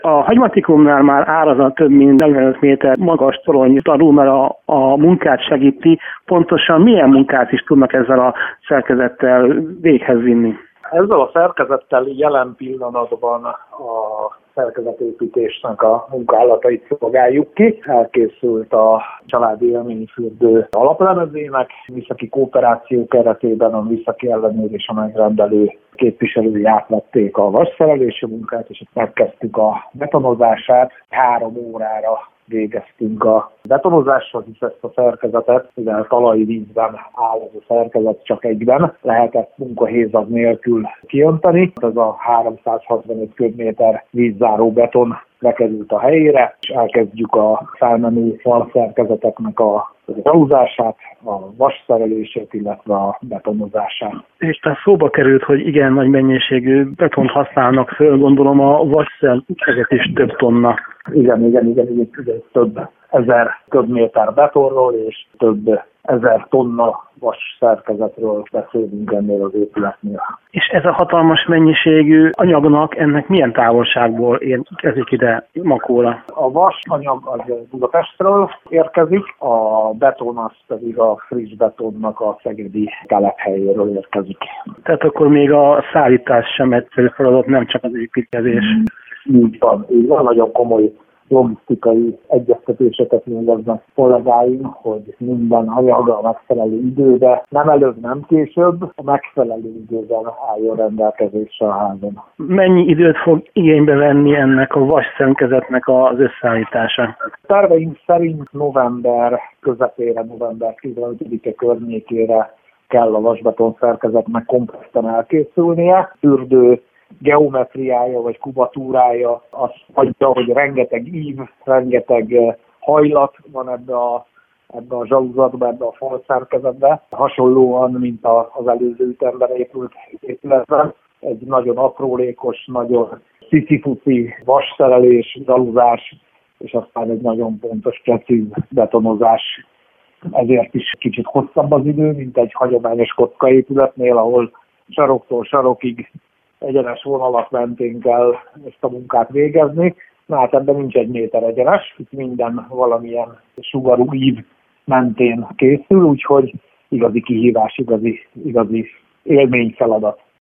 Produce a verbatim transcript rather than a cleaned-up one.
A hagymatikumnál már árazat több mint negyvenöt méter magas torony tanul, mert a, a munkát segíti. Pontosan milyen munkát is tudnak ezzel a szerkezettel véghez vinni? Ezzel a szerkezettel jelen pillanatban a szerkezetépítésnek a munkálatait szolgáljuk ki. Elkészült a családi élményfürdő alaplemezének, Műszaki Kooperáció keretében a műszaki ellenőrzés a megrendelő képviselői átvették a vasszerelési munkát, és megkezdtük a betonozását. Három órára végeztünk a betonozással, hisz ezt a szerkezetet, mivel talaj vízben áll ez a szerkezet, csak egyben lehetett munkahézag nélkül kiönteni. Ez a háromszázhatvanöt köbméter vízzáró beton bekerült a helyére, és elkezdjük a felmenő falszerkezeteknek a rehúzását, a vasszerelését, illetve a betonozását. És tehát szóba került, hogy igen nagy mennyiségű betont használnak föl, gondolom a vasszerkezet is több tonna. Igen, igen, igen, igen, igen, több ezer köbméter betonról és több ezer tonna vas szerkezetről beszélünk ennél az épületnél. És ez a hatalmas mennyiségű anyagnak ennek milyen távolságból érkezik ide Makóra? A vas anyag az Budapestről érkezik, a beton az pedig a friss betonnak a szegedi telephelyéről érkezik. Tehát akkor még a szállítás sem egyszerű feladat, nem csak az építkezés. Így van, így van, nagyon komoly logisztikai egyeztetéseket végeznek kollégáim, hogy minden anyag a megfelelő időbe, nem előbb, nem később, a megfelelő időben álljon rendelkezésre a házon. Mennyi időt fog igénybe venni ennek a vasszerkezetnek az összeállítása? Terveink szerint november közepére, november tizenötödike környékére kell a vasbeton szerkezetnek kompletten elkészülnie. Fürdő geometriája vagy kubatúrája azt adja, hogy rengeteg ív, rengeteg hajlat van ebbe a, ebbe a zsaluzatba, ebbe a falszerkezetbe. Hasonlóan, mint az előző ütemben épült épületben. Egy nagyon aprólékos, nagyon cici-fuci vasszerelés, zsaluzás, és aztán egy nagyon pontos, precíz betonozás. Ezért is kicsit hosszabb az idő, mint egy hagyományos kockaépületnél, ahol saroktól sarokig egyenes vonalak mentén kell ezt a munkát végezni. Na hát ebben nincs egy méter egyenes, itt minden valamilyen sugarú ív mentén készül, úgyhogy igazi kihívás, igazi, igazi élményfeladat.